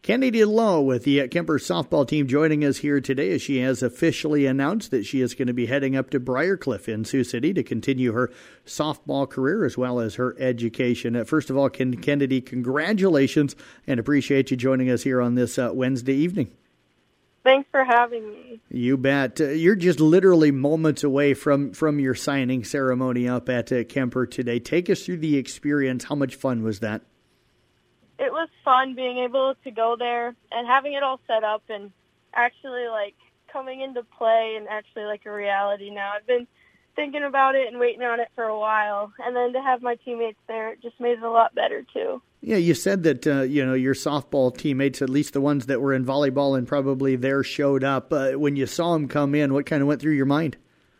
Kennedy Lowe with the Kuemper softball team joining us here today as she has officially announced that she is going to be heading up to Briarcliff in Sioux City to continue her softball career as well as her education. First of all, Kennedy, congratulations and appreciate you joining us here on this Wednesday evening. Thanks for having me. You bet. You're just literally moments away from your signing ceremony up at Kuemper today. Take us through the experience. How much fun was that? It was fun being able to go there and having it all set up and actually coming into play and actually a reality now. I've been thinking about it and waiting on it for a while, and then to have my teammates there, it just made it a lot better too. Yeah, you said that your softball teammates, at least the ones that were in volleyball and probably there, showed up. When you saw them come in, what kind of went through your mind?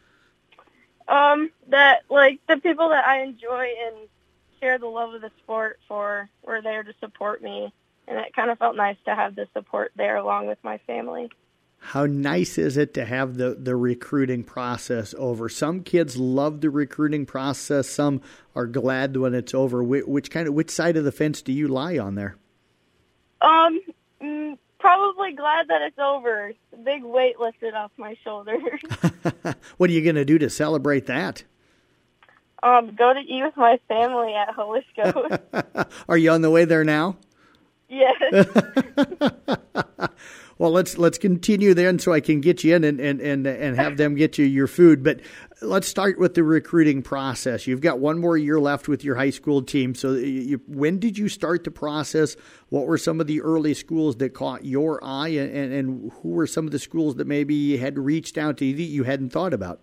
That the people that I enjoy and share the love of the sport for were there to support me, and it kind of felt nice to have the support there along with my family. How nice is it to have the recruiting process over? Some kids love the recruiting process. Some are glad when it's over. Which side of the fence do you lie on there? Probably glad that it's over. The big weight lifted off my shoulders. What are you going to do to celebrate that? Go to eat with my family at Jalisco. Are you on the way there now? Yes. Well, let's continue then so I can get you in and have them get you your food. But let's start with the recruiting process. You've got one more year left with your high school team. So when did you start the process? What were some of the early schools that caught your eye? And who were some of the schools that maybe had reached out to you that you hadn't thought about?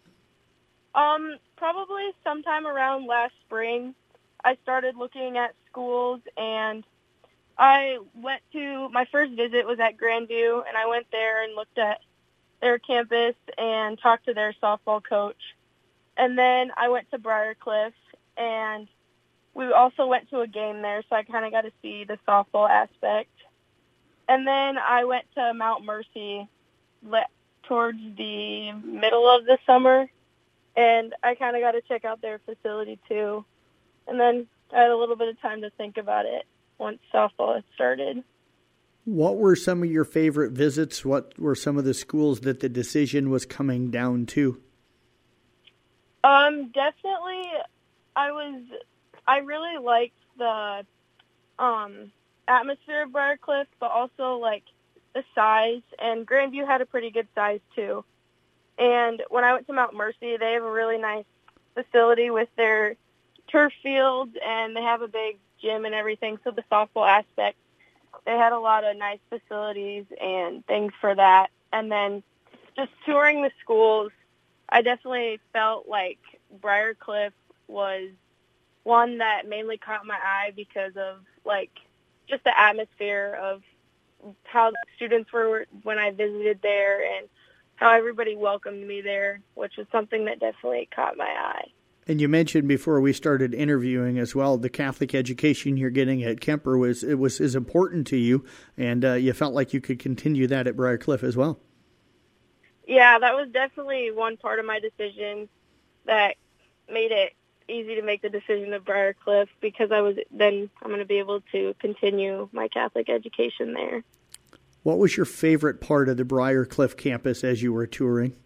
Probably sometime around last spring, I started looking at schools, and I went to, my first visit was at Grandview, and I went there and looked at their campus and talked to their softball coach. And then I went to Briarcliff, and we also went to a game there, so I kind of got to see the softball aspect. And then I went to Mount Mercy towards the middle of the summer, and I kind of got to check out their facility too. And then I had a little bit of time to think about it once softball had started. What were some of your favorite visits? What were some of the schools that the decision was coming down to? Definitely, I really liked the atmosphere of Briarcliff, but also the size, and Grandview had a pretty good size too. And when I went to Mount Mercy, they have a really nice facility with their turf fields, and they have a big gym and everything. So the softball aspect, they had a lot of nice facilities and things for that. And then just touring the schools, I definitely felt like Briarcliff was one that mainly caught my eye because of just the atmosphere of how the students were when I visited there and how everybody welcomed me there, which was something that definitely caught my eye. And you mentioned before we started interviewing as well, the Catholic education you're getting at Kuemper was important to you, and you felt like you could continue that at Briarcliff as well. Yeah, that was definitely one part of my decision that made it easy to make the decision of Briarcliff, because I'm going to be able to continue my Catholic education there. What was your favorite part of the Briarcliff campus as you were touring?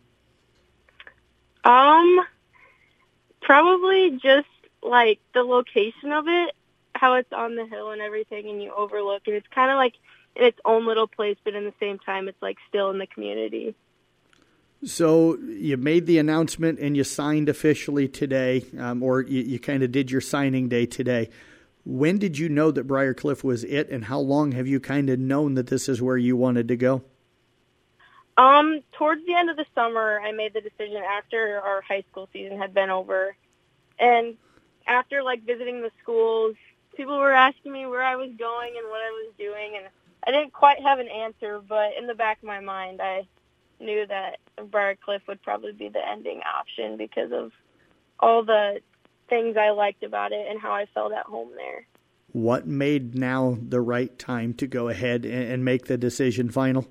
Probably just the location of it, how it's on the hill and everything, and you overlook, and it's kind of in its own little place, but in the same time, it's still in the community. So you made the announcement and you signed officially today, or you kind of did your signing day today. When did you know that Briarcliff was it, and how long have you kind of known that this is where you wanted to go? Towards the end of the summer, I made the decision after our high school season had been over. And after, visiting the schools, people were asking me where I was going and what I was doing, and I didn't quite have an answer, but in the back of my mind, I knew that Briarcliff would probably be the ending option because of all the things I liked about it and how I felt at home there. What made now the right time to go ahead and make the decision final?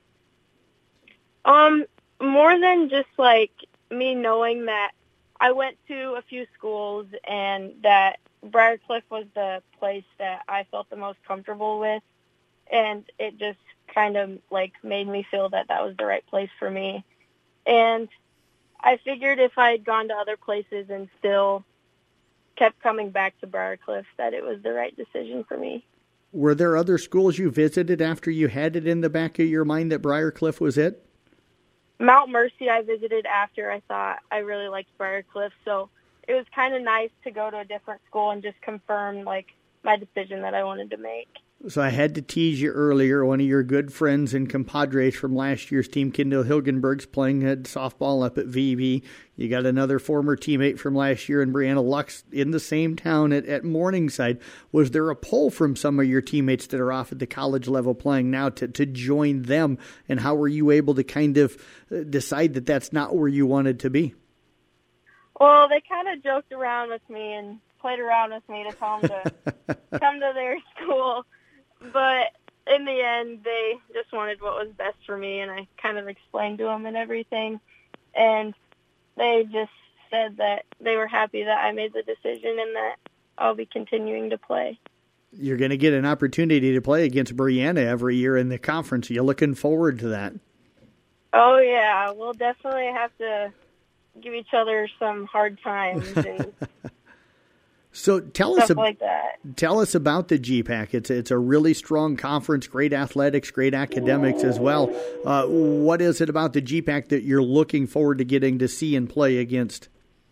More than just me knowing that I went to a few schools and that Briarcliff was the place that I felt the most comfortable with. and it just kind of like made me feel that that was the right place for me. And I figured if I had gone to other places and still kept coming back to Briarcliff, that it was the right decision for me. Were there other schools you visited after you had it in the back of your mind that Briarcliff was it? Mount Mercy I visited after I thought I really liked Briarcliff, so it was kind of nice to go to a different school and just confirm like my decision that I wanted to make. So I had to tease you earlier. One of your good friends and compadres from last year's team, Kendall Hilgenberg's playing softball up at VB. You got another former teammate from last year in Brianna Lux in the same town at Morningside. Was there a pull from some of your teammates that are off at the college level playing now to join them? And how were you able to kind of decide that that's not where you wanted to be? Well, they kind of joked around with me and played around with me to tell them to come to their school. But in the end, they just wanted what was best for me, and I kind of explained to them and everything. And they just said that they were happy that I made the decision and that I'll be continuing to play. You're going to get an opportunity to play against Brianna every year in the conference. Are you looking forward to that? Oh, yeah. We'll definitely have to give each other some hard times and so tell us like that. Tell us about the GPAC. It's a really strong conference, great athletics, great academics as well. What is it about the GPAC that you're looking forward to getting to see and play against?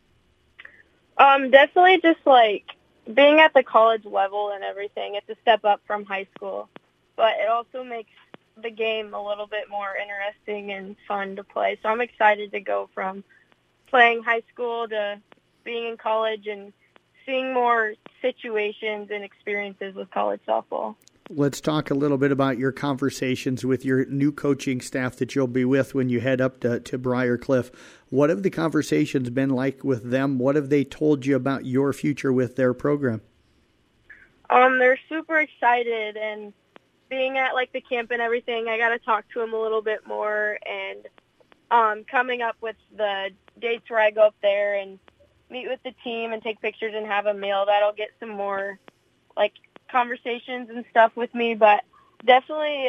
Definitely just like being at the college level and everything. It's a step up from high school, but it also makes the game a little bit more interesting and fun to play. So I'm excited to go from playing high school to being in college and seeing more situations and experiences with college softball. Let's talk a little bit about your conversations with your new coaching staff that you'll be with when you head up to Briarcliff. What have the conversations been like with them? What have they told you about your future with their program? They're super excited, and being at like the camp and everything, I got to talk to them a little bit more, and coming up with the dates where I go up there and meet with the team and take pictures and have a meal. That'll get some more like conversations and stuff with me, but definitely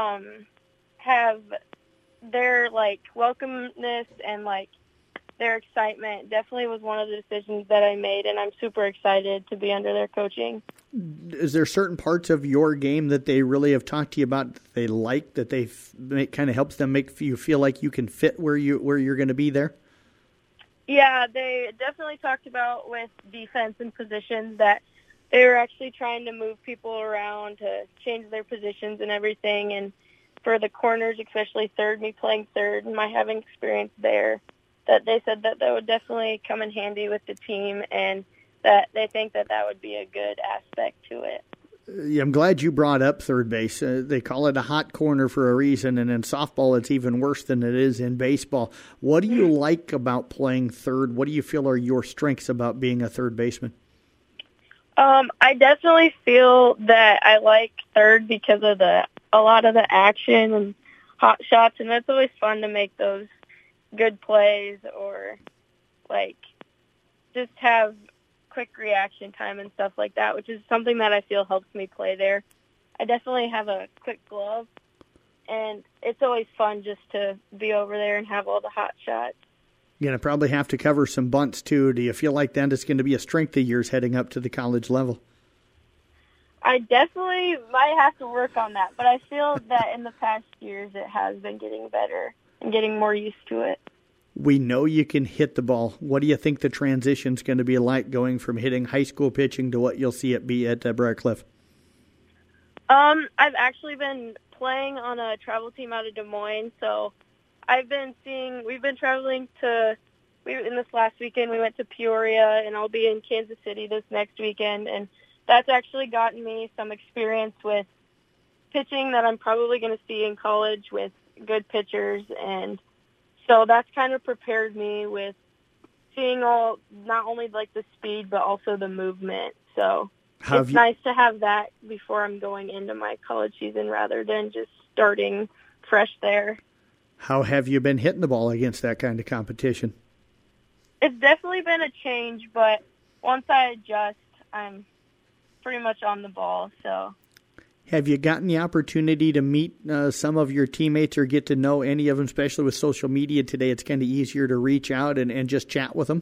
have their like welcomeness and like their excitement definitely was one of the decisions that I made, and I'm super excited to be under their coaching. Is there certain parts of your game that they really have talked to you about that they like, that they kind of helps them make you feel like you can fit where you're going to be there? Yeah, they definitely talked about with defense and positions that they were actually trying to move people around to change their positions and everything. And for the corners, especially third, me playing third and my having experience there, that they said that would definitely come in handy with the team and that they think that would be a good aspect to it. I'm glad you brought up third base. They call it a hot corner for a reason, and in softball it's even worse than it is in baseball. What do you like about playing third? What do you feel are your strengths about being a third baseman? I definitely feel that I like third because of a lot of the action and hot shots, and it's always fun to make those good plays or like just have quick reaction time and stuff like that, which is something that I feel helps me play there. I definitely have a quick glove, and it's always fun just to be over there and have all the hot shots. You're going to probably have to cover some bunts, too. Do you feel like that is going to be a strength of yours heading up to the college level? I definitely might have to work on that, but I feel that in the past years it has been getting better and getting more used to it. We know you can hit the ball. What do you think the transition's going to be like going from hitting high school pitching to what you'll see it be at Briarcliff? I've actually been playing on a travel team out of Des Moines, so we've been traveling in this last weekend we went to Peoria, and I'll be in Kansas City this next weekend, and that's actually gotten me some experience with pitching that I'm probably going to see in college with good pitchers, and so that's kind of prepared me with seeing not only like the speed, but also the movement. So it's nice to have that before I'm going into my college season rather than just starting fresh there. How have you been hitting the ball against that kind of competition? It's definitely been a change, but once I adjust, I'm pretty much on the ball. So Have you gotten the opportunity to meet some of your teammates or get to know any of them, especially with social media today? It's kind of easier to reach out and just chat with them.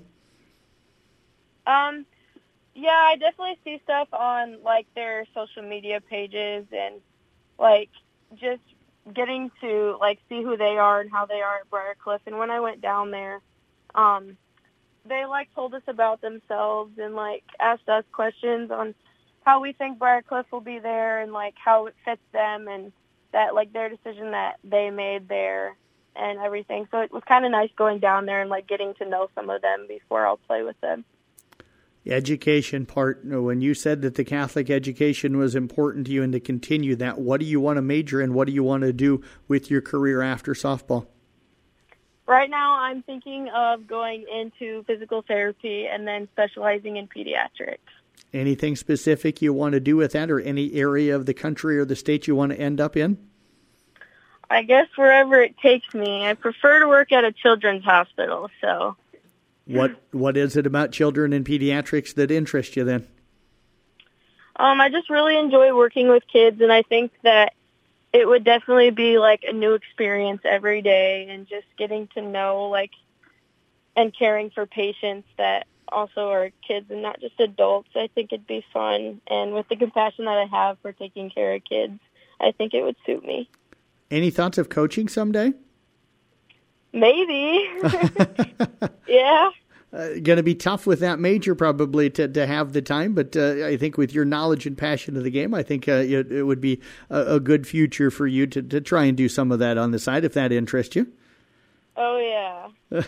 Yeah, I definitely see stuff on, like, their social media pages and, like, just getting to, like, see who they are and how they are at Briarcliff. And when I went down there, they, like, told us about themselves and, like, asked us questions on how we think Briarcliff will be there and, like, how it fits them and that, like, their decision that they made there and everything. So it was kind of nice going down there and, like, getting to know some of them before I'll play with them. Education part, when you said that the Catholic education was important to you and to continue that, what do you want to major in? What do you want to do with your career after softball? Right now I'm thinking of going into physical therapy and then specializing in pediatrics. Anything specific you want to do with that or any area of the country or the state you want to end up in? I guess wherever it takes me. I prefer to work at a children's hospital, so... What is it about children and pediatrics that interests you then? I just really enjoy working with kids, and I think that it would definitely be like a new experience every day and just getting to know, like, and caring for patients that also are kids and not just adults. I think it'd be fun, and with the compassion that I have for taking care of kids, I think it would suit me. Any thoughts of coaching someday? Maybe. Yeah. Going to be tough with that major probably to have the time, but I think with your knowledge and passion of the game, I think it would be a good future for you to try and do some of that on the side if that interests you. Oh, yeah.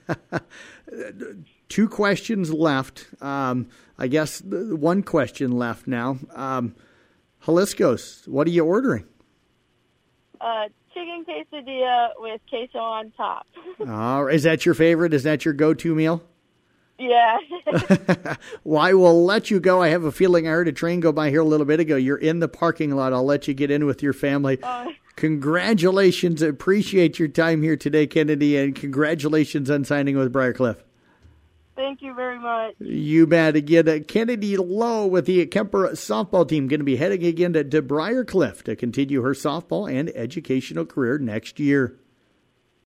2 questions left. I guess one question left now. Jalisco's, what are you ordering? Chicken quesadilla with queso on top. Is that your favorite? Is that your go-to meal? Yeah. Well, I will let you go. I have a feeling I heard a train go by here a little bit ago. You're in the parking lot. I'll let you get in with your family. Congratulations. Appreciate your time here today, Kennedy, and congratulations on signing with Briarcliff. Thank you very much. You bet. Again, Kennedy Lowe with the Kemper softball team going to be heading again to Briarcliff to continue her softball and educational career next year.